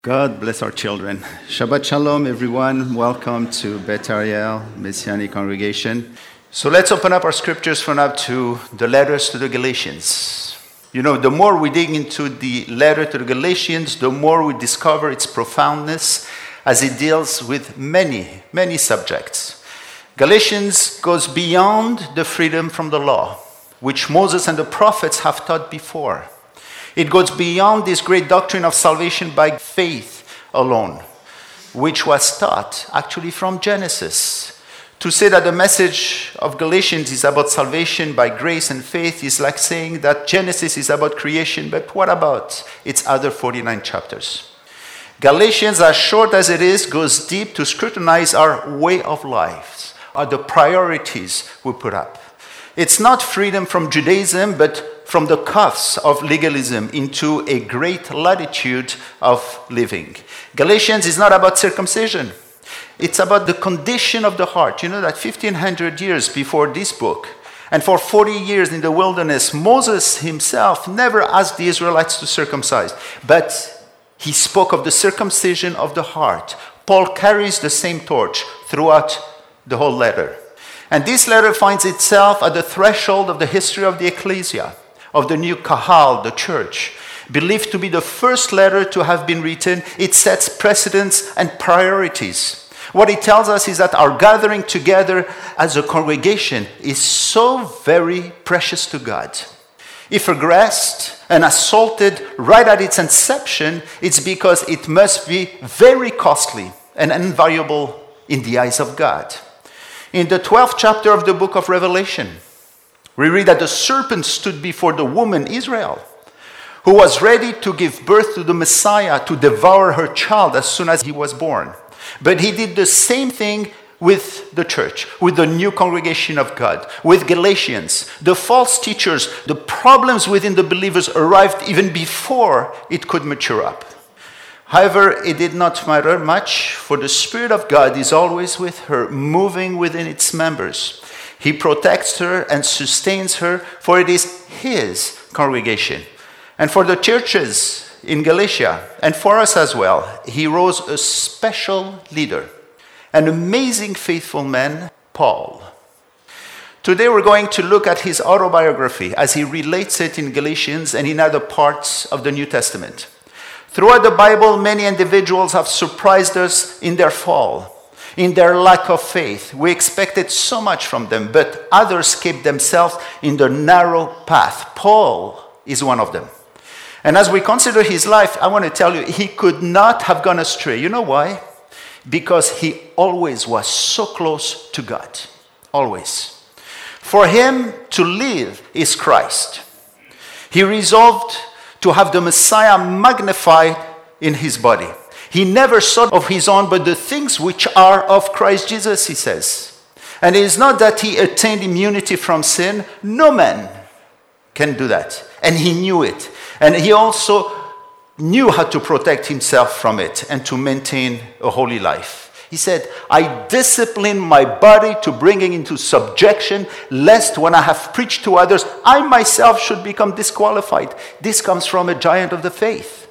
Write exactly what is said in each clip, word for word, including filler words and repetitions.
God bless our children. Shabbat Shalom, everyone. Welcome to Beth Ariel Messianic Congregation. So let's open up our scriptures for now to the letters to the Galatians. You know, the more we dig into the letter to the Galatians, the more we discover its profoundness as it deals with many, many subjects. Galatians goes beyond the freedom from the law, which Moses and the prophets have taught before. It goes beyond this great doctrine of salvation by faith alone, which was taught actually from Genesis. To say that the message of Galatians is about salvation by grace and faith is like saying that Genesis is about creation, but what about its other forty-nine chapters? Galatians, as short as it is, goes deep to scrutinize our way of life, are the priorities we put up. It's not freedom from Judaism, but from the cuffs of legalism into a great latitude of living. Galatians is not about circumcision. It's about the condition of the heart. You know that fifteen hundred years before this book, and for forty years in the wilderness, Moses himself never asked the Israelites to circumcise, but he spoke of the circumcision of the heart. Paul carries the same torch throughout the whole letter. And this letter finds itself at the threshold of the history of the ecclesia, of the new Kahal, the church. Believed to be the first letter to have been written, it sets precedents and priorities. What it tells us is that our gathering together as a congregation is so very precious to God. If aggressed and assaulted right at its inception, it's because it must be very costly and invaluable in the eyes of God. In the twelfth chapter of the book of Revelation, we read that the serpent stood before the woman Israel, who was ready to give birth to the Messiah, to devour her child as soon as he was born. But he did the same thing with the church, with the new congregation of God, with Galatians. The false teachers, the problems within the believers arrived even before it could mature up. However, it did not matter much, for the Spirit of God is always with her, moving within its members. He protects her and sustains her, for it is his congregation. And for the churches in Galatia, and for us as well, he rose a special leader, an amazing faithful man, Paul. Today we're going to look at his autobiography as he relates it in Galatians and in other parts of the New Testament. Throughout the Bible, many individuals have surprised us in their fall, in their lack of faith. We expected so much from them, but others kept themselves in the narrow path. Paul is one of them. And as we consider his life, I want to tell you, he could not have gone astray. You know why? Because he always was so close to God. Always. For him to live is Christ. He resolved to have the Messiah magnified in his body. He never sought of his own, but the things which are of Christ Jesus, he says. And it is not that he attained immunity from sin. No man can do that. And he knew it. And he also knew how to protect himself from it and to maintain a holy life. He said, I discipline my body to bring it into subjection, lest when I have preached to others, I myself should become disqualified. This comes from a giant of the faith.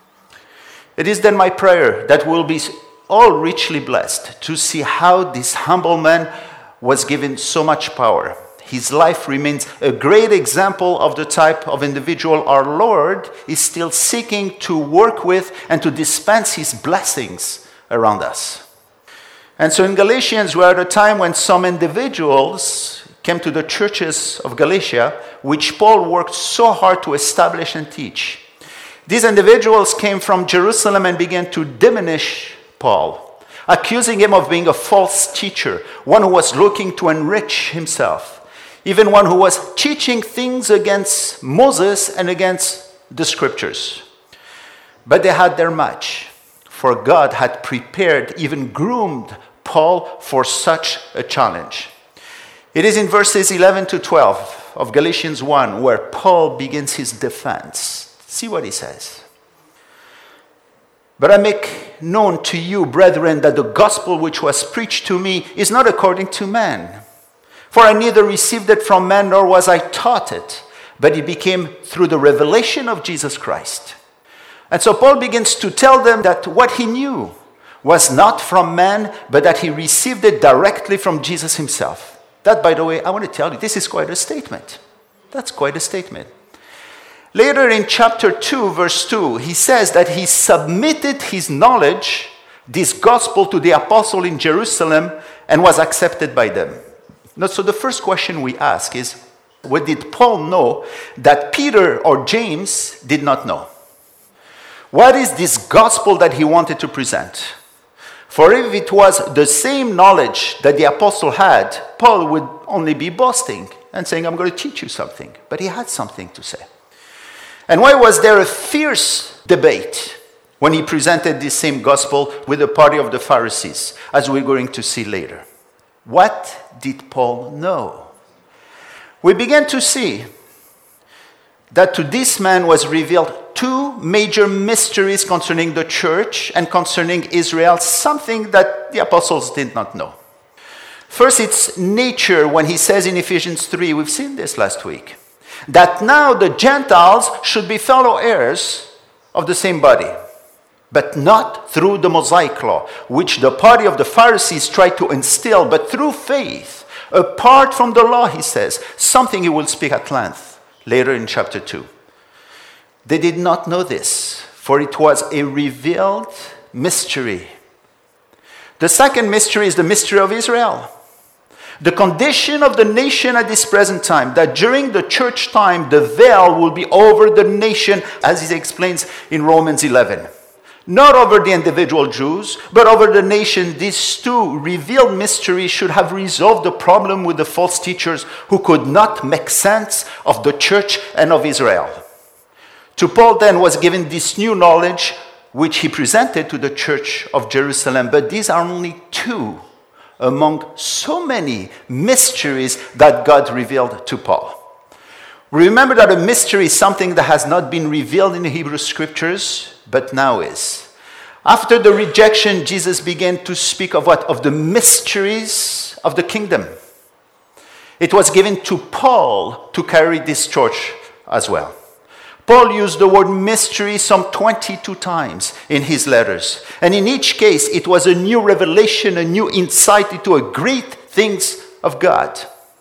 It is then my prayer that we'll be all richly blessed to see how this humble man was given so much power. His life remains a great example of the type of individual our Lord is still seeking to work with and to dispense his blessings around us. And so in Galatians, we're at a time when some individuals came to the churches of Galatia, which Paul worked so hard to establish and teach. These individuals came from Jerusalem and began to diminish Paul, accusing him of being a false teacher, one who was looking to enrich himself, even one who was teaching things against Moses and against the scriptures. But they had their match. For God had prepared, even groomed Paul for such a challenge. It is in verses eleven to twelve of Galatians one where Paul begins his defense. See what he says. But I make known to you, brethren, that the gospel which was preached to me is not according to man. For I neither received it from man, nor was I taught it, but it became through the revelation of Jesus Christ. And so Paul begins to tell them that what he knew was not from man, but that he received it directly from Jesus himself. That, by the way, I want to tell you, this is quite a statement. That's quite a statement. Later in chapter two, verse two, he says that he submitted his knowledge, this gospel, to the apostle in Jerusalem and was accepted by them. Now, so the first question we ask is, what did Paul know that Peter or James did not know? What is this gospel that he wanted to present? For if it was the same knowledge that the apostle had, Paul would only be boasting and saying, I'm going to teach you something. But he had something to say. And why was there a fierce debate when he presented this same gospel with the party of the Pharisees, as we're going to see later? What did Paul know? We began to see that to this man was revealed two major mysteries concerning the church and concerning Israel, something that the apostles did not know. First, it's nature, when he says in Ephesians three, we've seen this last week, that now the Gentiles should be fellow heirs of the same body, but not through the Mosaic law, which the party of the Pharisees tried to instill, but through faith, apart from the law, he says, something he will speak at length later in chapter two. They did not know this, for it was a revealed mystery. The second mystery is the mystery of Israel. The condition of the nation at this present time, that during the church time, the veil will be over the nation, as he explains in Romans eleven. Not over the individual Jews, but over the nation. These two revealed mysteries should have resolved the problem with the false teachers who could not make sense of the church and of Israel. To Paul then was given this new knowledge, which he presented to the church of Jerusalem. But these are only two among so many mysteries that God revealed to Paul. Remember that a mystery is something that has not been revealed in the Hebrew Scriptures, but now is. After the rejection, Jesus began to speak of what? Of the mysteries of the kingdom. It was given to Paul to carry this torch as well. Paul used the word mystery some twenty-two times in his letters. And in each case, it was a new revelation, a new insight into a great things of God.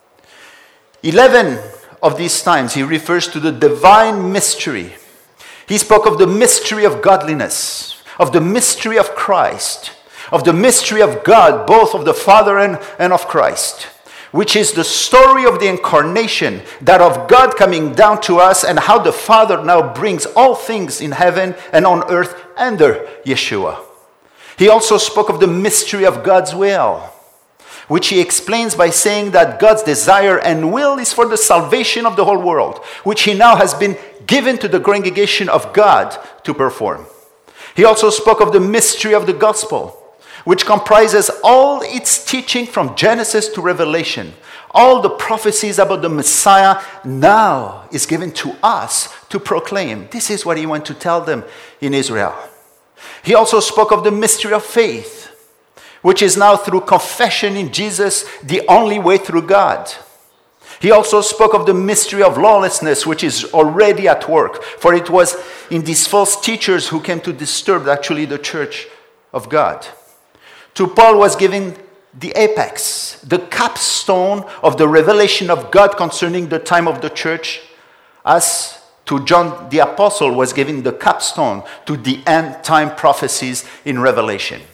Eleven of these times, he refers to the divine mystery. He spoke of the mystery of godliness, of the mystery of Christ, of the mystery of God, both of the Father and, and of Christ, which is the story of the incarnation, that of God coming down to us, and how the Father now brings all things in heaven and on earth under Yeshua. He also spoke of the mystery of God's will, which he explains by saying that God's desire and will is for the salvation of the whole world, which he now has been given to the congregation of God to perform. He also spoke of the mystery of the gospel, which comprises all its teaching from Genesis to Revelation. All the prophecies about the Messiah now is given to us to proclaim. This is what he went to tell them in Israel. He also spoke of the mystery of faith, which is now through confession in Jesus, the only way through God. He also spoke of the mystery of lawlessness, which is already at work, for it was in these false teachers who came to disturb actually the church of God. To Paul was given the apex, the capstone of the revelation of God concerning the time of the church, as to John the Apostle was given the capstone to the end time prophecies in Revelation.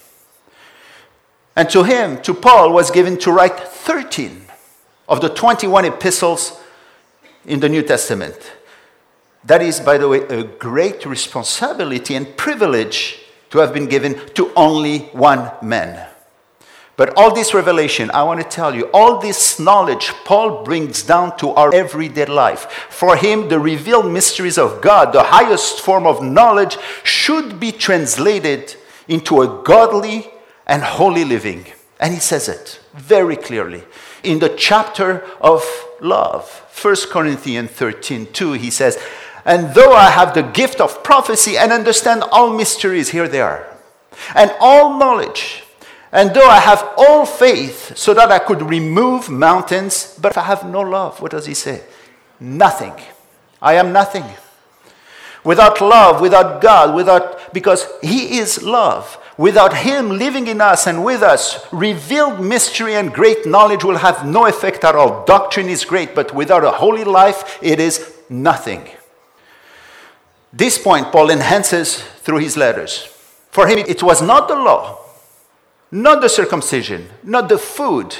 And to him, to Paul, was given to write thirteen of the twenty-one epistles in the New Testament. That is, by the way, a great responsibility and privilege to have been given to only one man. But all this revelation, I want to tell you, all this knowledge Paul brings down to our everyday life. For him, the revealed mysteries of God, the highest form of knowledge, should be translated into a godly and holy living. And he says it very clearly. In the chapter of love, First Corinthians thirteen two, he says, and though I have the gift of prophecy and understand all mysteries, here they are, and all knowledge, and though I have all faith so that I could remove mountains, but if I have no love, what does he say? Nothing. I am nothing. Without love, without God, without, because he is love. Without him living in us and with us, revealed mystery and great knowledge will have no effect at all. Doctrine is great, but without a holy life, it is nothing. This point Paul enhances through his letters. For him, it was not the law, not the circumcision, not the food.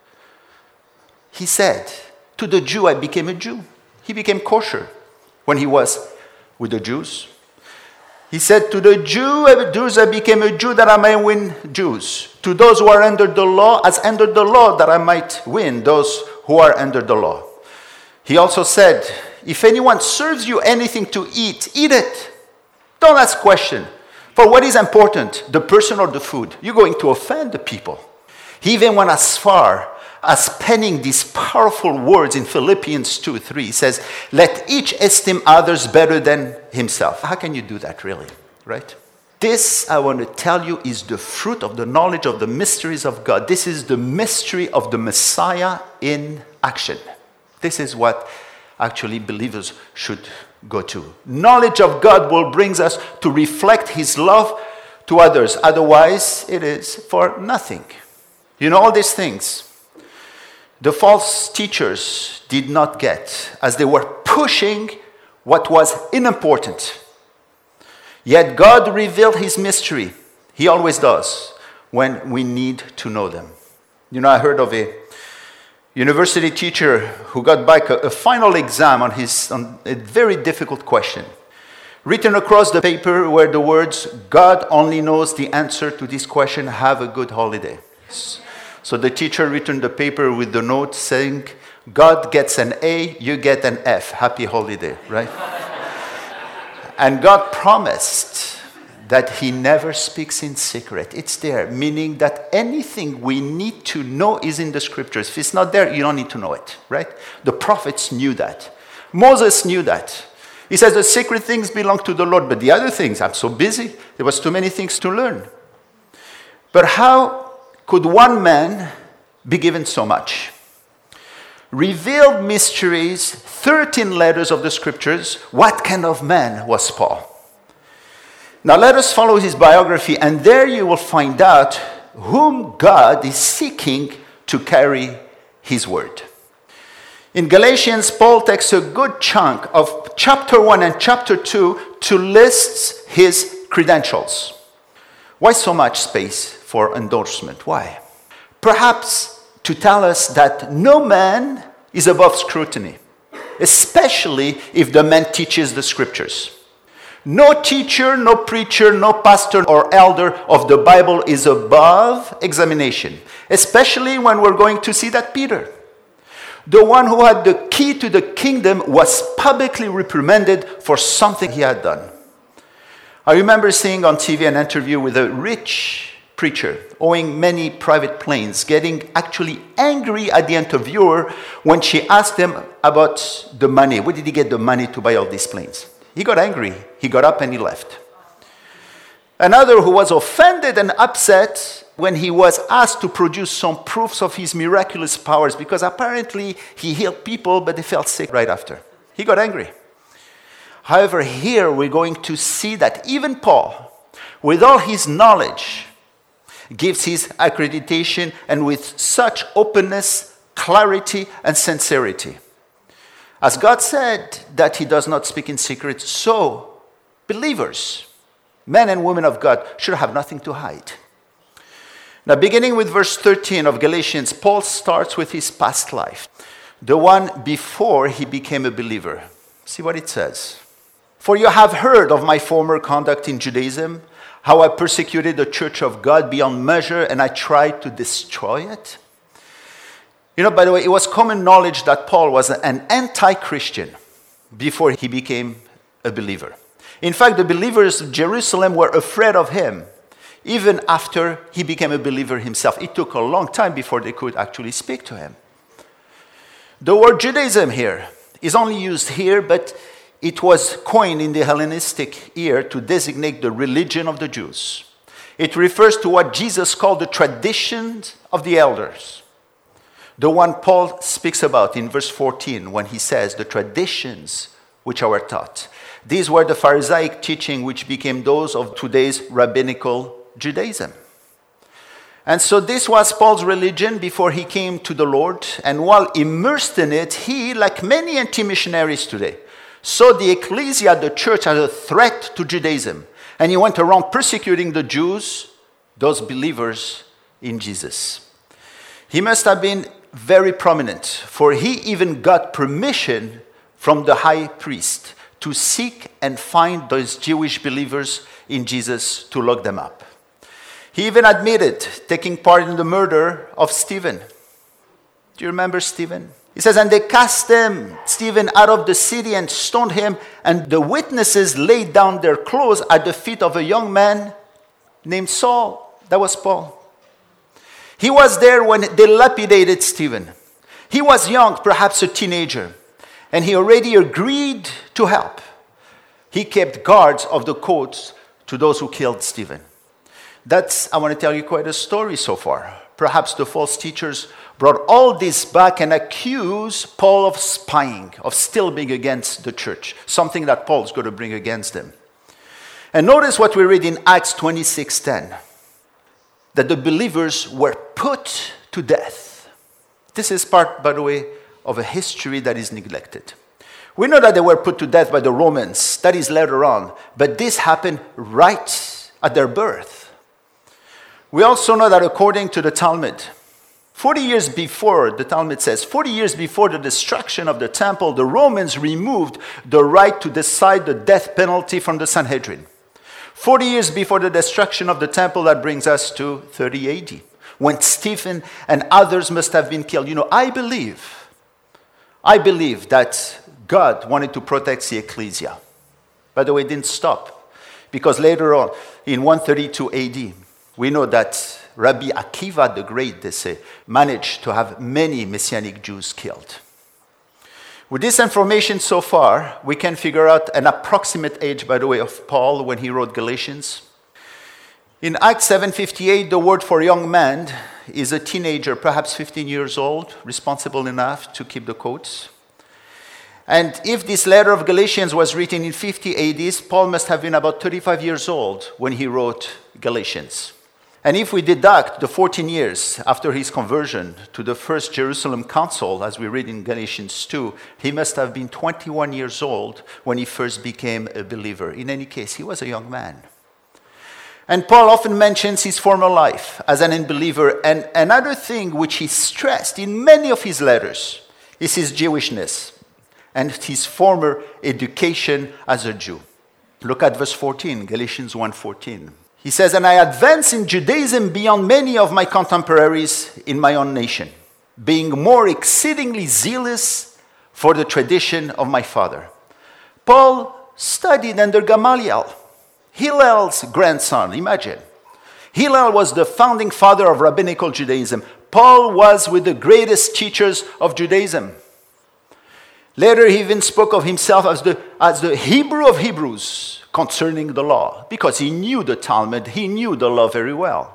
He said, to the Jew, I became a Jew. He became kosher when he was with the Jews. He said, to the Jew, Jews, I became a Jew that I may win Jews. To those who are under the law, as under the law, that I might win those who are under the law. He also said, if anyone serves you anything to eat, eat it. Don't ask question. For what is important, the person or the food? You're going to offend the people. He even went as far as penning these powerful words in Philippians two three. He says, let each esteem others better than himself. How can you do that, really? Right? This, I want to tell you, is the fruit of the knowledge of the mysteries of God. This is the mystery of the Messiah in action. This is what actually believers should go to. Knowledge of God will bring us to reflect his love to others. Otherwise, it is for nothing. You know, all these things the false teachers did not get, as they were pushing what was unimportant. Yet God revealed his mystery. He always does when we need to know them. You know, I heard of a university teacher who got back a, a final exam on, his, on a very difficult question. Written across the paper were the words, God only knows the answer to this question, have a good holiday. So the teacher returned the paper with the note saying, God gets an A, you get an F. Happy holiday, right? And God promised that he never speaks in secret. It's there, meaning that anything we need to know is in the scriptures. If it's not there, you don't need to know it, right? The prophets knew that. Moses knew that. He says the secret things belong to the Lord, but the other things, I'm so busy, there was too many things to learn. But how could one man be given so much? Revealed mysteries, thirteen letters of the scriptures. What kind of man was Paul? Now let us follow his biography, and there you will find out whom God is seeking to carry his word. In Galatians, Paul takes a good chunk of chapter one and chapter two to list his credentials. Why so much space for endorsement? Why? Perhaps to tell us that no man is above scrutiny, especially if the man teaches the scriptures. No teacher, no preacher, no pastor or elder of the Bible is above examination, especially when we're going to see that Peter, the one who had the key to the kingdom, was publicly reprimanded for something he had done. I remember seeing on T V an interview with a rich preacher owing many private planes, getting actually angry at the interviewer when she asked him about the money. Where did he get the money to buy all these planes? He got angry. He got up and he left. Another who was offended and upset when he was asked to produce some proofs of his miraculous powers, because apparently he healed people, but they felt sick right after. He got angry. However, here we're going to see that even Paul, with all his knowledge, gives his accreditation, and with such openness, clarity, and sincerity. As God said that he does not speak in secret, so believers, men and women of God, should have nothing to hide. Now, beginning with verse thirteen of Galatians, Paul starts with his past life, the one before he became a believer. See what it says. For you have heard of my former conduct in Judaism, how I persecuted the church of God beyond measure, and I tried to destroy it. You know, by the way, it was common knowledge that Paul was an anti-Christian before he became a believer. In fact, the believers of Jerusalem were afraid of him, even after he became a believer himself. It took a long time before they could actually speak to him. The word Judaism here is only used here, but it was coined in the Hellenistic era to designate the religion of the Jews. It refers to what Jesus called the traditions of the elders. The one Paul speaks about in verse fourteen when he says the traditions which are taught. These were the Pharisaic teaching which became those of today's rabbinical Judaism. And so this was Paul's religion before he came to the Lord. And while immersed in it, he, like many anti-missionaries today, saw the ecclesia, the church, as a threat to Judaism. And he went around persecuting the Jews, those believers in Jesus. He must have been very prominent, for he even got permission from the high priest to seek and find those Jewish believers in Jesus to lock them up. He even admitted taking part in the murder of Stephen. Do you remember Stephen? He says, and they cast him, Stephen, out of the city and stoned him, and the witnesses laid down their clothes at the feet of a young man named Saul. That was Paul. He was there when they lapidated Stephen. He was young, perhaps a teenager, and he already agreed to help. He kept guards of the courts to those who killed Stephen. That's, I want to tell you, quite a story so far. Perhaps the false teachers brought all this back and accused Paul of spying, of still being against the church, something that Paul's going to bring against them. And notice what we read in Acts twenty-six ten, that the believers were put to death. This is part, by the way, of a history that is neglected. We know that they were put to death by the Romans. That is later on. But this happened right at their birth. We also know that according to the Talmud, forty years before, the Talmud says, forty years before the destruction of the temple, the Romans removed the right to decide the death penalty from the Sanhedrin. forty years before the destruction of the temple, that brings us to thirty A D, when Stephen and others must have been killed. You know, I believe, I believe that God wanted to protect the ecclesia. By the way, it didn't stop, because later on, in one thirty-two A D, we know that Rabbi Akiva the Great, they say, managed to have many Messianic Jews killed. With this information so far, we can figure out an approximate age, by the way, of Paul when he wrote Galatians. In Acts seven fifty-eight, the word for young man is a teenager, perhaps fifteen years old, responsible enough to keep the coats. And if this letter of Galatians was written in fifty A D, Paul must have been about thirty-five years old when he wrote Galatians. And if we deduct the fourteen years after his conversion to the first Jerusalem council, as we read in Galatians two, he must have been twenty-one years old when he first became a believer. In any case, he was a young man. And Paul often mentions his former life as an unbeliever. And another thing which he stressed in many of his letters is his Jewishness and his former education as a Jew. Look at verse fourteen, Galatians one fourteen. He says, and I advance in Judaism beyond many of my contemporaries in my own nation, being more exceedingly zealous for the tradition of my father. Paul studied under Gamaliel, Hillel's grandson, imagine. Hillel was the founding father of rabbinical Judaism. Paul was with the greatest teachers of Judaism. Later, he even spoke of himself as the, as the Hebrew of Hebrews concerning the law, because he knew the Talmud, he knew the law very well.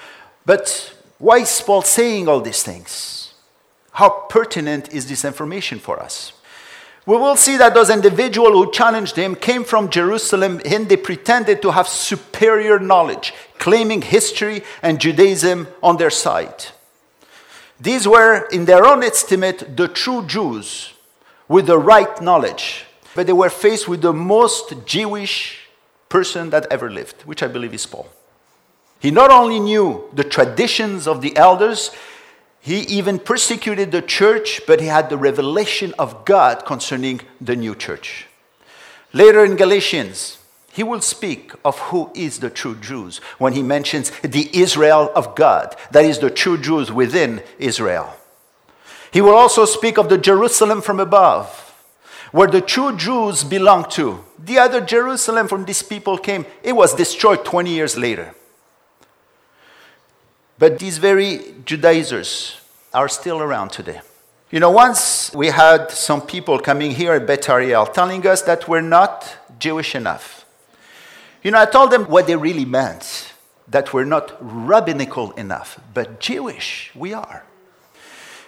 But why is Paul saying all these things? How pertinent is this information for us? We will see that those individuals who challenged him came from Jerusalem and they pretended to have superior knowledge, claiming history and Judaism on their side. These were, in their own estimate, the true Jews with the right knowledge. But they were faced with the most Jewish person that ever lived, which I believe is Paul. He not only knew the traditions of the elders, he even persecuted the church, but he had the revelation of God concerning the new church. Later in Galatians, he will speak of who is the true Jews when he mentions the Israel of God, that is the true Jews within Israel. He will also speak of the Jerusalem from above, where the true Jews belong to. The other Jerusalem from these people came, it was destroyed twenty years later. But these very Judaizers are still around today. You know, once we had some people coming here at Beth Ariel telling us that we're not Jewish enough. You know, I told them what they really meant, that we're not rabbinical enough, but Jewish we are.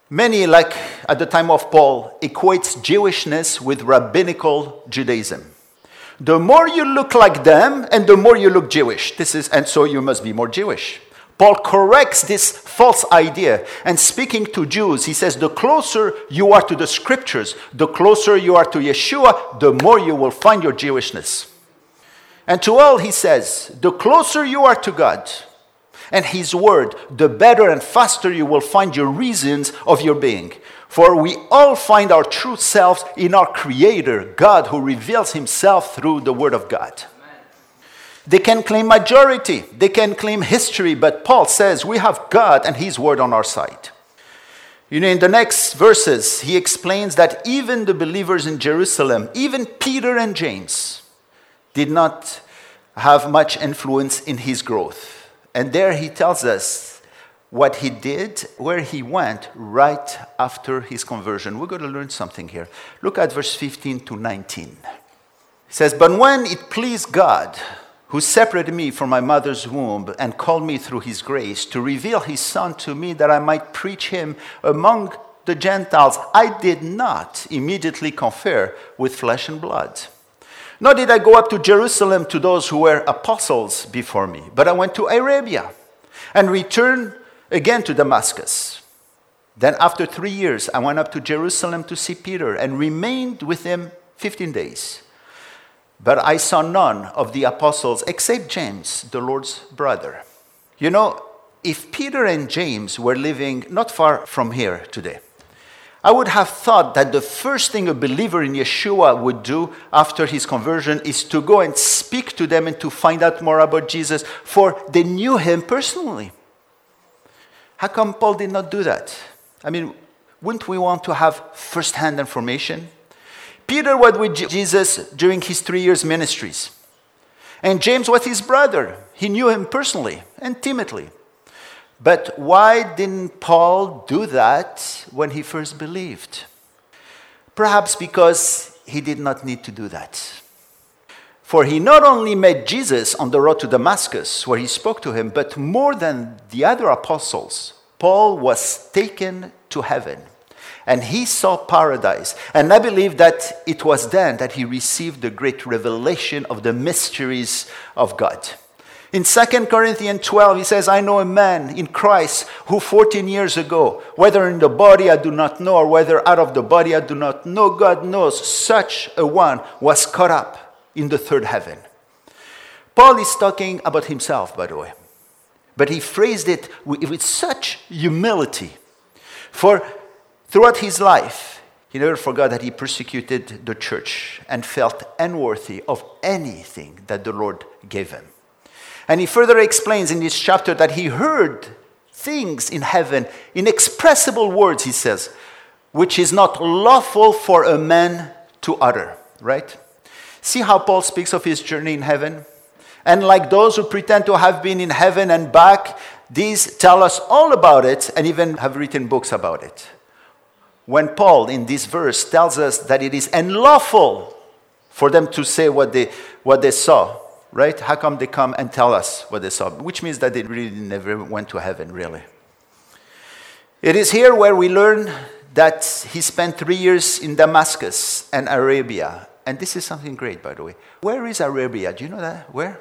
Many, like at the time of Paul, equates Jewishness with rabbinical Judaism. The more you look like them, and the more you look Jewish. This is, and so you must be more Jewish. Paul corrects this false idea, and speaking to Jews, he says, the closer you are to the scriptures, the closer you are to Yeshua, the more you will find your Jewishness. And to all, he says, the closer you are to God and his word, the better and faster you will find your reasons of your being. For we all find our true selves in our Creator, God, who reveals himself through the word of God. They can claim majority, they can claim history, but Paul says we have God and his word on our side. You know, in the next verses, he explains that even the believers in Jerusalem, even Peter and James, did not have much influence in his growth. And there he tells us what he did, where he went right after his conversion. We're going to learn something here. Look at verse fifteen to nineteen. It says, but when it pleased God, who separated me from my mother's womb and called me through his grace to reveal his Son to me that I might preach him among the Gentiles, I did not immediately confer with flesh and blood. Nor did I go up to Jerusalem to those who were apostles before me, but I went to Arabia and returned again to Damascus. Then after three years, I went up to Jerusalem to see Peter and remained with him fifteen days. But I saw none of the apostles except James, the Lord's brother. You know, if Peter and James were living not far from here today, I would have thought that the first thing a believer in Yeshua would do after his conversion is to go and speak to them and to find out more about Jesus, for they knew him personally. How come Paul did not do that? I mean, wouldn't we want to have first-hand information? Peter was with Jesus during his three years ministries. And James was his brother. He knew him personally, intimately. But why didn't Paul do that when he first believed? Perhaps because he did not need to do that. For he not only met Jesus on the road to Damascus, where he spoke to him, but more than the other apostles, Paul was taken to heaven. And he saw paradise. And I believe that it was then that he received the great revelation of the mysteries of God. In Second Corinthians twelve, he says, I know a man in Christ who fourteen years ago, whether in the body I do not know, or whether out of the body I do not know, God knows, such a one was caught up in the third heaven. Paul is talking about himself, by the way. But he phrased it with, with such humility. For throughout his life, he never forgot that he persecuted the church and felt unworthy of anything that the Lord gave him. And he further explains in this chapter that he heard things in heaven, inexpressible words, he says, which is not lawful for a man to utter, right? See how Paul speaks of his journey in heaven? And like those who pretend to have been in heaven and back, these tell us all about it and even have written books about it. When Paul, in this verse, tells us that it is unlawful for them to say what they, what they saw, right? How come they come and tell us what they saw? Which means that they really never went to heaven, really. It is here where we learn that he spent three years in Damascus and Arabia. And this is something great, by the way. Where is Arabia? Do you know that? Where?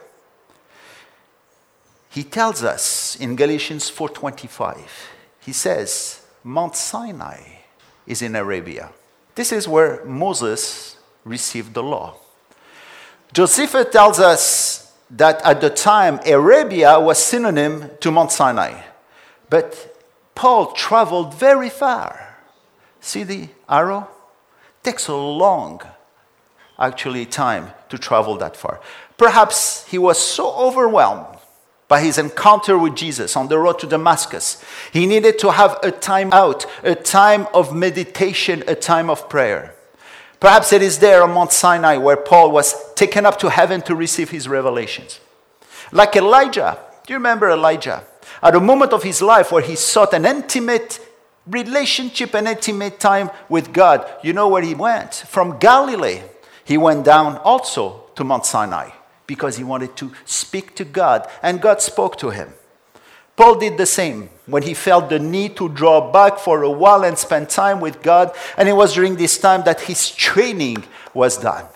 He tells us in Galatians four twenty-five, he says, Mount Sinai is in Arabia. This is where Moses received the law. Josephus tells us that at the time, Arabia was synonym to Mount Sinai. But Paul traveled very far. See the arrow? It takes a long, actually, time to travel that far. Perhaps he was so overwhelmed by his encounter with Jesus on the road to Damascus, he needed to have a time out, a time of meditation, a time of prayer. Perhaps it is there on Mount Sinai where Paul was taken up to heaven to receive his revelations. Like Elijah. Do you remember Elijah? At a moment of his life where he sought an intimate relationship, an intimate time with God, you know where he went? From Galilee, he went down also to Mount Sinai because he wanted to speak to God, and God spoke to him. Paul did the same when he felt the need to draw back for a while and spend time with God. And it was during this time that his training was done.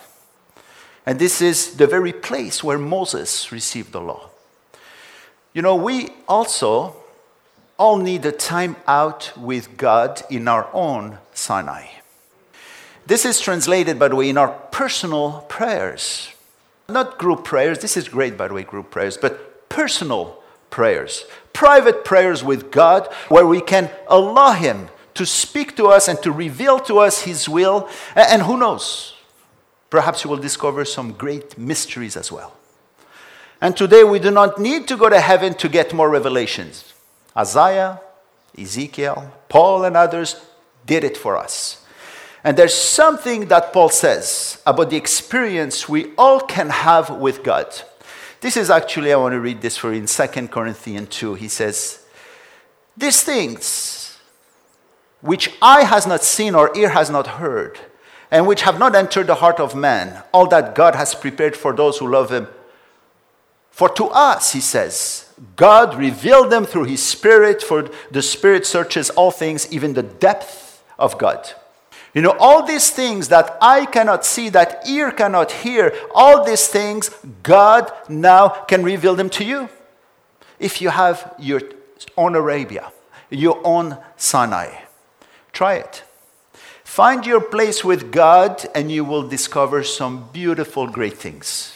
And this is the very place where Moses received the law. You know, we also all need a time out with God in our own Sinai. This is translated, by the way, in our personal prayers. Not group prayers. This is great, by the way, group prayers, but personal prayers. Private prayers with God where we can allow him to speak to us and to reveal to us his will. And who knows, perhaps you will discover some great mysteries as well. And today we do not need to go to heaven to get more revelations. Isaiah, Ezekiel, Paul and others did it for us. And there's something that Paul says about the experience we all can have with God. This is actually, I want to read this for you in Second Corinthians two. He says, these things which eye has not seen or ear has not heard, and which have not entered the heart of man, all that God has prepared for those who love him. For to us, he says, God revealed them through his Spirit, for the Spirit searches all things, even the depth of God. You know, all these things that eye cannot see, that ear cannot hear, all these things, God now can reveal them to you. If you have your own Arabia, your own Sinai, try it. Find your place with God and you will discover some beautiful, great things.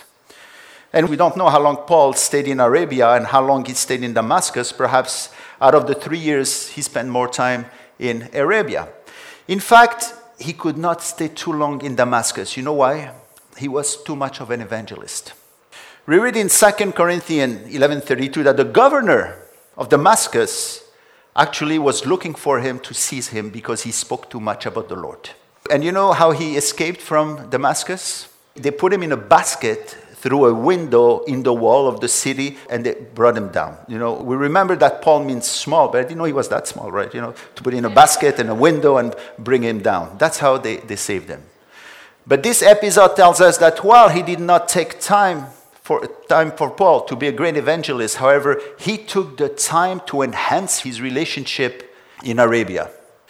And we don't know how long Paul stayed in Arabia and how long he stayed in Damascus. Perhaps out of the three years, he spent more time in Arabia. In fact, he could not stay too long in Damascus. You know why? He was too much of an evangelist. We read in Second Corinthians eleven thirty-two that the governor of Damascus actually was looking for him to seize him because he spoke too much about the Lord. And you know how he escaped from Damascus? They put him in a basket through a window in the wall of the city, and they brought him down. You know, we remember that Paul means small, but I didn't know he was that small, right? You know, to put in a basket and a window and bring him down. That's how they, they saved him. But this episode tells us that while he did not take time for time for Paul to be a great evangelist, however, he took the time to enhance his relationship in Arabia.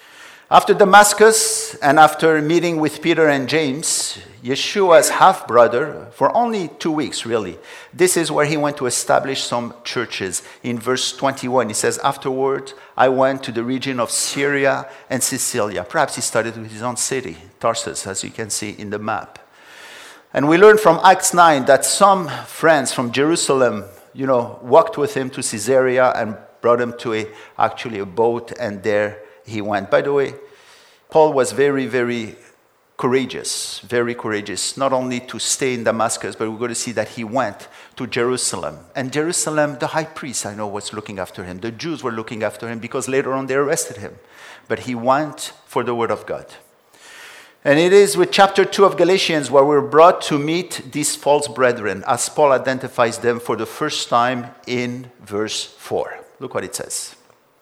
After Damascus and after meeting with Peter and James, Yeshua's half-brother, for only two weeks really, this is where he went to establish some churches. In verse twenty-one, he says, afterward, I went to the region of Syria and Sicilia. Perhaps he started with his own city, Tarsus, as you can see in the map. And we learn from Acts nine that some friends from Jerusalem, you know, walked with him to Caesarea and brought him to a, actually a boat, and there he went. By the way, Paul was very, very courageous, very courageous, not only to stay in Damascus, but we're going to see that he went to Jerusalem. And Jerusalem, the high priest, I know, was looking after him. The Jews were looking after him because later on they arrested him. But he went for the word of God. And it is with chapter two of Galatians where we're brought to meet these false brethren, as Paul identifies them for the first time in verse four. Look what it says.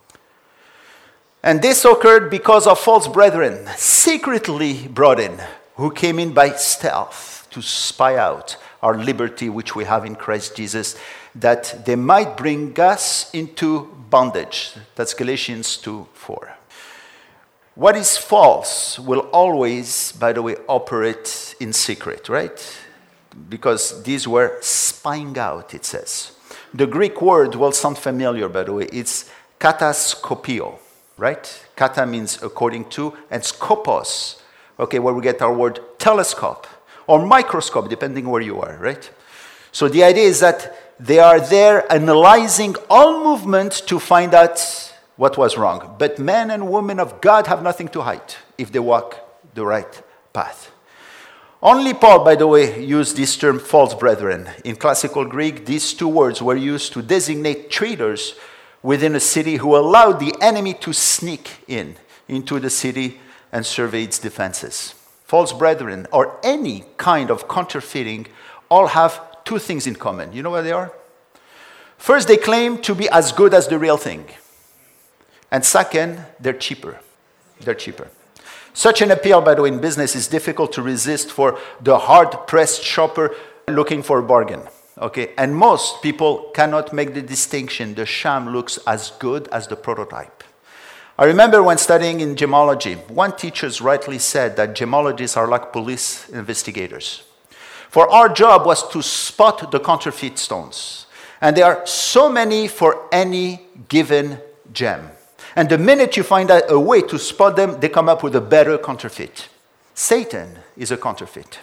And this occurred because of false brethren, secretly brought in, who came in by stealth to spy out our liberty which we have in Christ Jesus, that they might bring us into bondage. That's Galatians two four. What is false will always, by the way, operate in secret, right? Because these were spying out, it says. The Greek word will sound familiar, by the way. It's kataskopio. Right? Kata means according to, and skopos, okay, where we get our word telescope or microscope, depending where you are, right? So the idea is that they are there analyzing all movement to find out what was wrong. But men and women of God have nothing to hide if they walk the right path. Only Paul, by the way, used this term false brethren. In classical Greek, these two words were used to designate traitors within a city who allowed the enemy to sneak in into the city and survey its defenses. False brethren, or any kind of counterfeiting, all have two things in common. You know what they are? First, they claim to be as good as the real thing. And second, they're cheaper. They're cheaper. Such an appeal, by the way, in business is difficult to resist for the hard-pressed shopper looking for a bargain. Okay, and most people cannot make the distinction. The sham looks as good as the prototype. I remember when studying in gemology, one teacher rightly said that gemologists are like police investigators. For our job was to spot the counterfeit stones. And there are so many for any given gem. And the minute you find out a way to spot them, they come up with a better counterfeit. Satan is a counterfeit.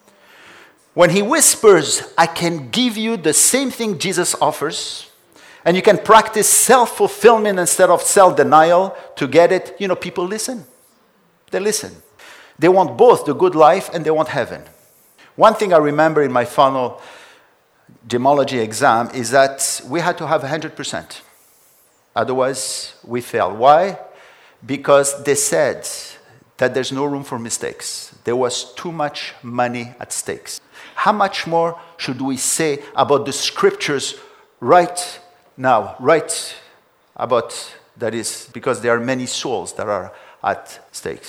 When he whispers, I can give you the same thing Jesus offers, and you can practice self-fulfillment instead of self-denial to get it, you know, people listen. They listen. They want both the good life and they want heaven. One thing I remember in my final gemology exam is that we had to have one hundred percent. Otherwise, we fail. Why? Because they said that there's no room for mistakes. There was too much money at stake. How much more should we say about the scriptures right now, right about that is, because there are many souls that are at stake.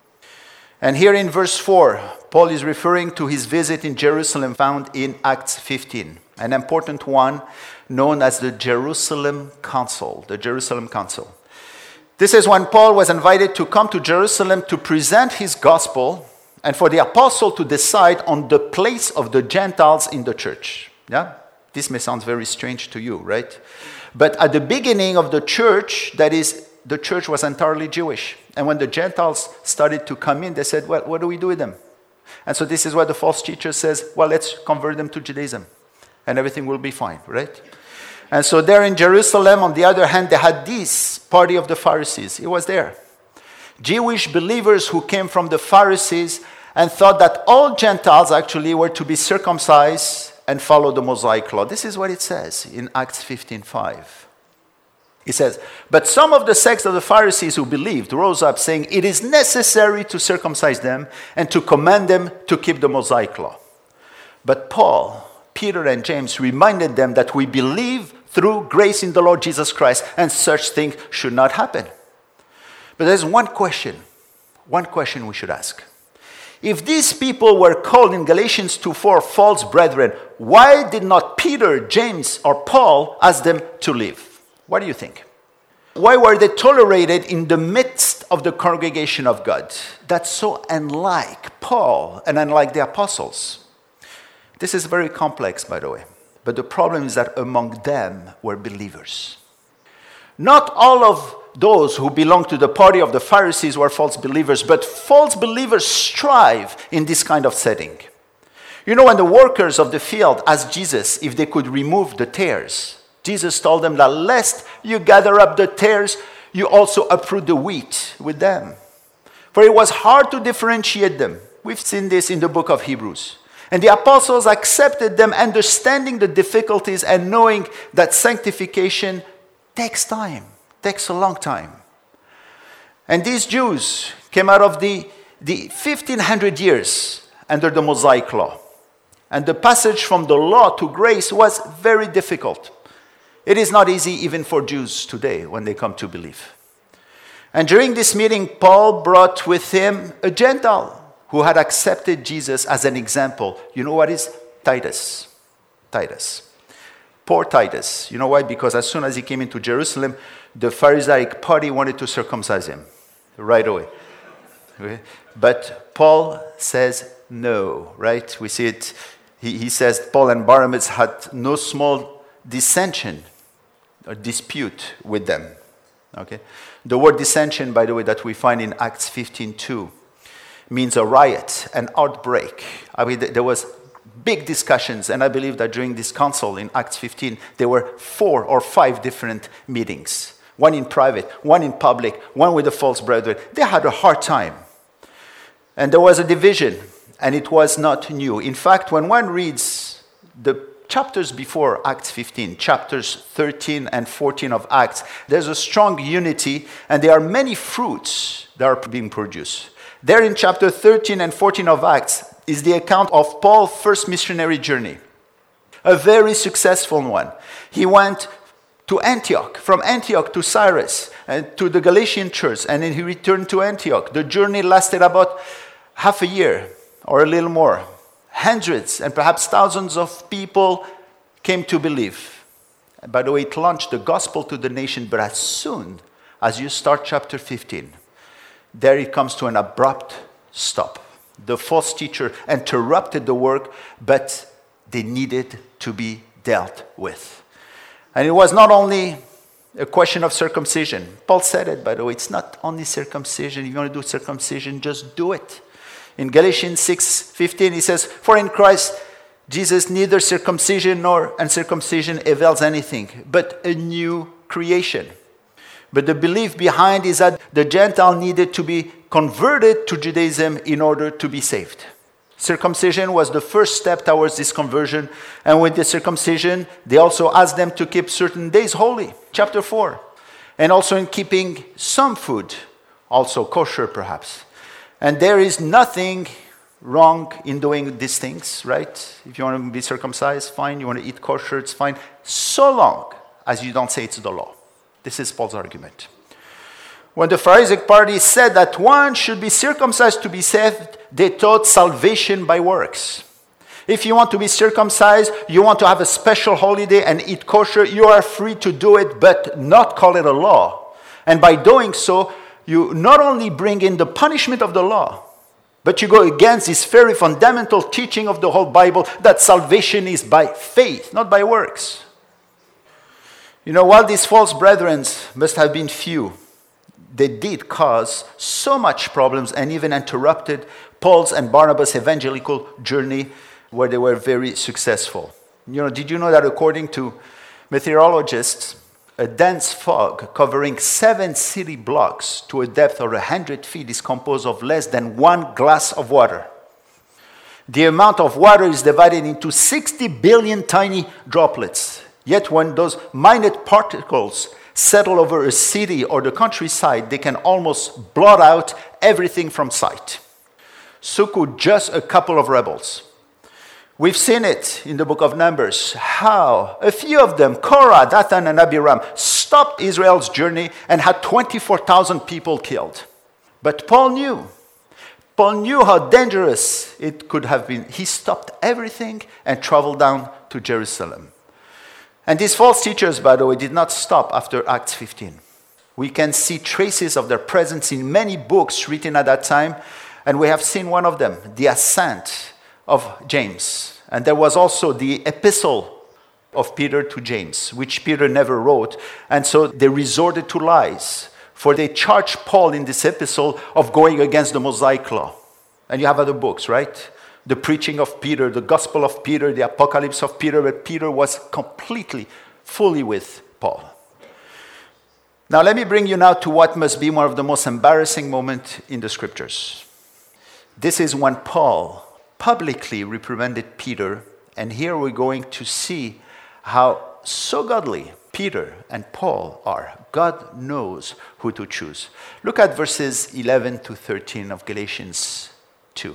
And here in verse four, Paul is referring to his visit in Jerusalem found in Acts fifteen, an important one known as the Jerusalem Council, the Jerusalem Council. This is when Paul was invited to come to Jerusalem to present his gospel and for the apostle to decide on the place of the Gentiles in the church. Yeah? This may sound very strange to you, right? But at the beginning of the church, that is, the church was entirely Jewish. And when the Gentiles started to come in, they said, well, what do we do with them? And so this is why the false teacher says, well, let's convert them to Judaism. And everything will be fine, right? And so there in Jerusalem, on the other hand, they had this party of the Pharisees. It was there. Jewish believers who came from the Pharisees and thought that all Gentiles actually were to be circumcised and follow the Mosaic law. This is what it says in Acts fifteen five. It says, but some of the sect of the Pharisees who believed rose up saying, it is necessary to circumcise them and to command them to keep the Mosaic law. But Paul, Peter and James reminded them that we believe through grace in the Lord Jesus Christ and such things should not happen. But there's one question, one question we should ask. If these people were called in Galatians two four false brethren, why did not Peter, James, or Paul ask them to leave? What do you think? Why were they tolerated in the midst of the congregation of God? That's so unlike Paul and unlike the apostles. This is very complex, by the way. But the problem is that among them were believers. Not all of those who belong to the party of the Pharisees were false believers, but false believers strive in this kind of setting. You know, when the workers of the field asked Jesus if they could remove the tares, Jesus told them that lest you gather up the tares, you also uproot the wheat with them. For it was hard to differentiate them. We've seen this in the book of Hebrews. And the apostles accepted them, understanding the difficulties and knowing that sanctification takes time, takes a long time. And these Jews came out of the, the fifteen hundred years under the Mosaic law. And the passage from the law to grace was very difficult. It is not easy even for Jews today when they come to believe. And during this meeting, Paul brought with him a Gentile who had accepted Jesus as an example. You know what is? Titus. Titus. Poor Titus. You know why? Because as soon as he came into Jerusalem, the Pharisaic party wanted to circumcise him right away. Okay? But Paul says no, right? We see it. He, he says Paul and Barnabas had no small dissension or dispute with them. Okay? The word dissension, by the way, that we find in Acts fifteen two means a riot, an outbreak. I mean, there was big discussions, and I believe that during this council in Acts fifteen, there were four or five different meetings. One in private, one in public, one with the false brethren. They had a hard time. And there was a division, and it was not new. In fact, when one reads the chapters before Acts fifteen, chapters thirteen and fourteen of Acts, there's a strong unity, and there are many fruits that are being produced. There in chapter thirteen and fourteen of Acts is the account of Paul's first missionary journey. A very successful one. He went to Antioch, from Antioch to Cyrus, and to the Galatian church, and then he returned to Antioch. The journey lasted about half a year, or a little more. Hundreds and perhaps thousands of people came to believe. By the way, it launched the gospel to the nation, but as soon as you start chapter fifteen, there it comes to an abrupt stop. The false teacher interrupted the work, but they needed to be dealt with. And it was not only a question of circumcision. Paul said it, by the way, it's not only circumcision. If you want to do circumcision, just do it. In Galatians six fifteen, he says, "For in Christ Jesus neither circumcision nor uncircumcision avails anything, but a new creation." But the belief behind is that the Gentile needed to be converted to Judaism in order to be saved. Circumcision was the first step towards this conversion, and with the circumcision, they also asked them to keep certain days holy, chapter four, and also in keeping some food, also kosher perhaps. And there is nothing wrong in doing these things, right? If you want to be circumcised, fine. You want to eat kosher, it's fine. So long as you don't say it's the law. This is Paul's argument. When the Pharisaic party said that one should be circumcised to be saved, they taught salvation by works. If you want to be circumcised, you want to have a special holiday and eat kosher, you are free to do it, but not call it a law. And by doing so, you not only bring in the punishment of the law, but you go against this very fundamental teaching of the whole Bible that salvation is by faith, not by works. You know, while these false brethren must have been few, they did cause so much problems and even interrupted Paul's and Barnabas' evangelical journey where they were very successful. You know, did you know that according to meteorologists, a dense fog covering seven city blocks to a depth of one hundred feet is composed of less than one glass of water? The amount of water is divided into sixty billion tiny droplets. Yet when those minute particles settle over a city or the countryside, they can almost blot out everything from sight. So could just a couple of rebels. We've seen it in the book of Numbers, how a few of them, Korah, Dathan, and Abiram, stopped Israel's journey and had twenty-four thousand people killed. But Paul knew. Paul knew how dangerous it could have been. He stopped everything and traveled down to Jerusalem. And these false teachers, by the way, did not stop after Acts fifteen. We can see traces of their presence in many books written at that time, and we have seen one of them, the Ascent of James. And there was also the Epistle of Peter to James, which Peter never wrote, and so they resorted to lies, for they charged Paul in this epistle of going against the Mosaic law. And you have other books, right? The preaching of Peter, the gospel of Peter, the apocalypse of Peter, but Peter was completely, fully with Paul. Now let me bring you now to what must be one of the most embarrassing moments in the scriptures. This is when Paul publicly reprimanded Peter, and here we're going to see how so godly Peter and Paul are. God knows who to choose. Look at verses eleven to thirteen of Galatians two.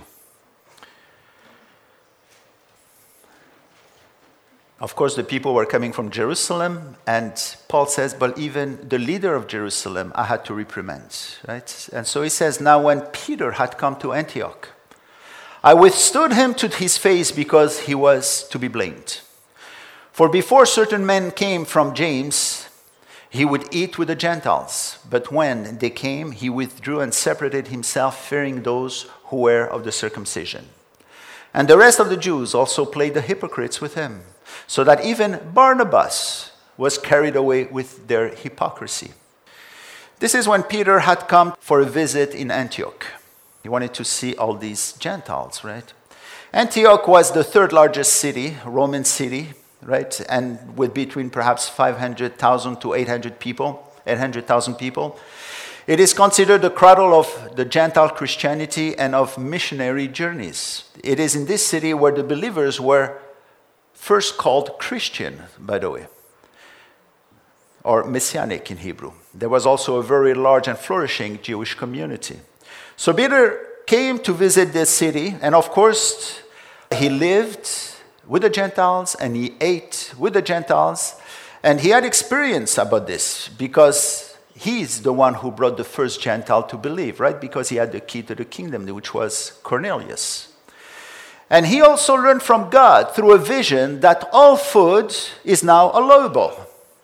Of course, the people were coming from Jerusalem, and Paul says, but even the leader of Jerusalem I had to reprimand, right? And so he says, now when Peter had come to Antioch, I withstood him to his face because he was to be blamed. For before certain men came from James, he would eat with the Gentiles. But when they came, he withdrew and separated himself, fearing those who were of the circumcision. And the rest of the Jews also played the hypocrites with him, so that even Barnabas was carried away with their hypocrisy. This is when Peter had come for a visit in Antioch. He wanted to see all these Gentiles, right? Antioch was the third largest city, Roman city, right? And with between perhaps five hundred thousand to eight hundred people, eight hundred thousand people. It is considered the cradle of the Gentile Christianity and of missionary journeys. It is in this city where the believers were first called Christian, by the way, or Messianic in Hebrew. There was also a very large and flourishing Jewish community. So Peter came to visit this city, and of course, he lived with the Gentiles and he ate with the Gentiles, and he had experience about this because he's the one who brought the first Gentile to believe, right? Because he had the key to the kingdom, which was Cornelius. And he also learned from God through a vision that all food is now allowable.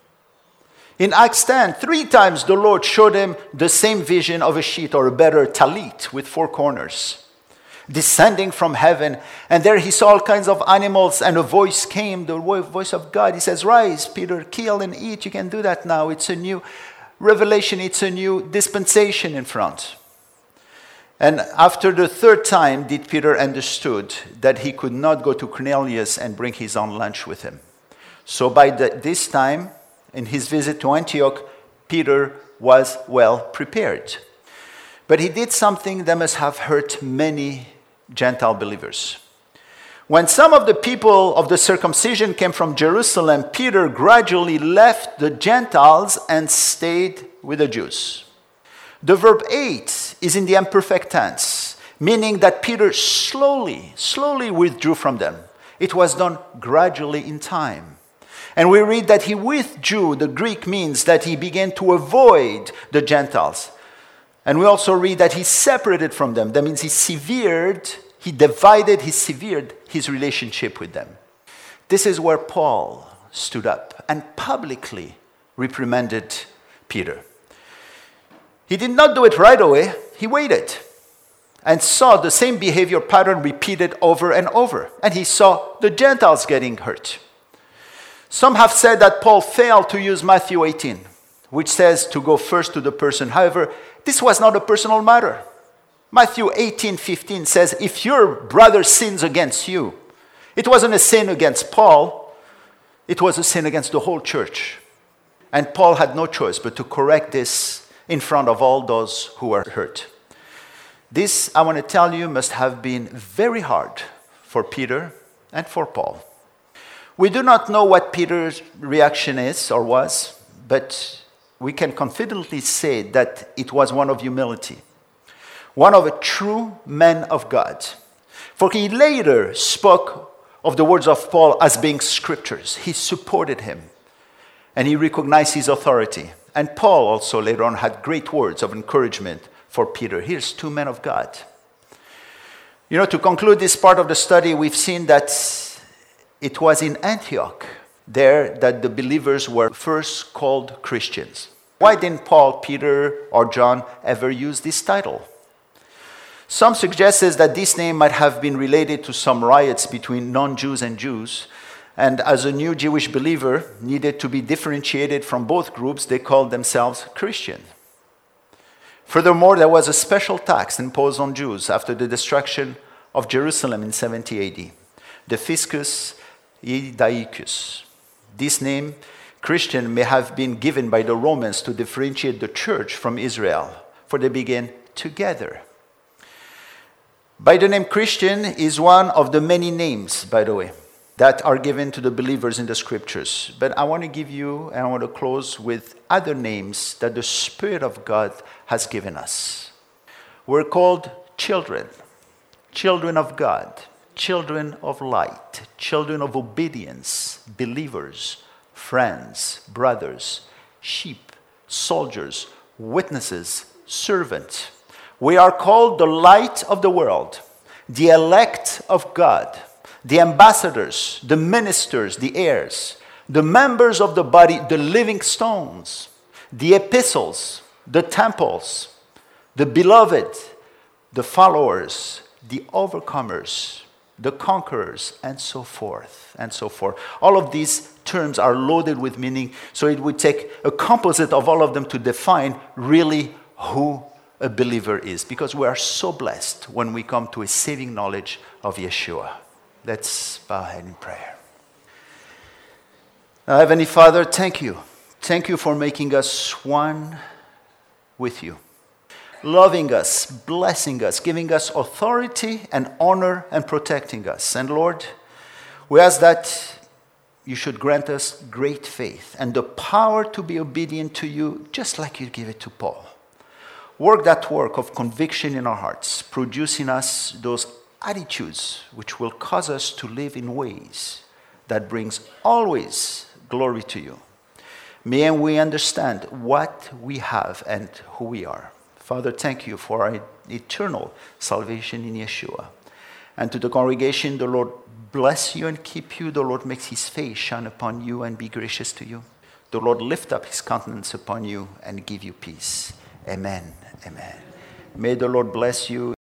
In Acts ten, three times the Lord showed him the same vision of a sheet, or a better talit with four corners, descending from heaven. And there he saw all kinds of animals, and a voice came, the voice of God. He says, "Rise, Peter, kill and eat." You can do that now. It's a new revelation. It's a new dispensation in front. And after the third time did Peter understood that he could not go to Cornelius and bring his own lunch with him. So by the, this time, in his visit to Antioch, Peter was well prepared. But he did something that must have hurt many Gentile believers. When some of the people of the circumcision came from Jerusalem, Peter gradually left the Gentiles and stayed with the Jews. The verb ate is in the imperfect tense, meaning that Peter slowly, slowly withdrew from them. It was done gradually in time. And we read that he withdrew. The Greek means that he began to avoid the Gentiles. And we also read that he separated from them. That means he severed, he divided, he severed his relationship with them. This is where Paul stood up and publicly reprimanded Peter. He did not do it right away. He waited and saw the same behavior pattern repeated over and over. And he saw the Gentiles getting hurt. Some have said that Paul failed to use Matthew eighteen, which says to go first to the person. However, this was not a personal matter. Matthew eighteen fifteen says, if your brother sins against you, it wasn't a sin against Paul, it was a sin against the whole church. And Paul had no choice but to correct this in front of all those who were hurt. This, I want to tell you, must have been very hard for Peter and for Paul. We do not know what Peter's reaction is or was, but we can confidently say that it was one of humility, one of a true man of God. For he later spoke of the words of Paul as being scriptures. He supported him, and he recognized his authority. And Paul also later on had great words of encouragement for Peter. Here's two men of God. You know, to conclude this part of the study, we've seen that it was in Antioch there that the believers were first called Christians. Why didn't Paul, Peter, or John ever use this title? Some suggests that this name might have been related to some riots between non-Jews and Jews. And as a new Jewish believer needed to be differentiated from both groups, they called themselves Christian. Furthermore, there was a special tax imposed on Jews after the destruction of Jerusalem in seventy A D, the Fiscus Iudaicus. This name, Christian, may have been given by the Romans to differentiate the church from Israel, for they began together. By the name Christian is one of the many names, by the way, that are given to the believers in the scriptures. But I want to give you, and I want to close with other names that the Spirit of God has given us. We're called children, children of God, children of light, children of obedience, believers, friends, brothers, sheep, soldiers, witnesses, servant. We are called the light of the world, the elect of God, the ambassadors, the ministers, the heirs, the members of the body, the living stones, the epistles, the temples, the beloved, the followers, the overcomers, the conquerors, and so forth, and so forth. All of these terms are loaded with meaning, so it would take a composite of all of them to define really who a believer is, because we are so blessed when we come to a saving knowledge of Yeshua. Let's bow our head in prayer. Now, Heavenly Father, thank you. Thank you for making us one with you, loving us, blessing us, giving us authority and honor and protecting us. And Lord, we ask that you should grant us great faith and the power to be obedient to you, just like you give it to Paul. Work that work of conviction in our hearts, produce in us those attitudes which will cause us to live in ways that brings always glory to you. May we understand what we have and who we are. Father, thank you for our eternal salvation in Yeshua. And to the congregation, the Lord bless you and keep you. The Lord makes his face shine upon you and be gracious to you. The Lord lift up his countenance upon you and give you peace. Amen. Amen. May the Lord bless you.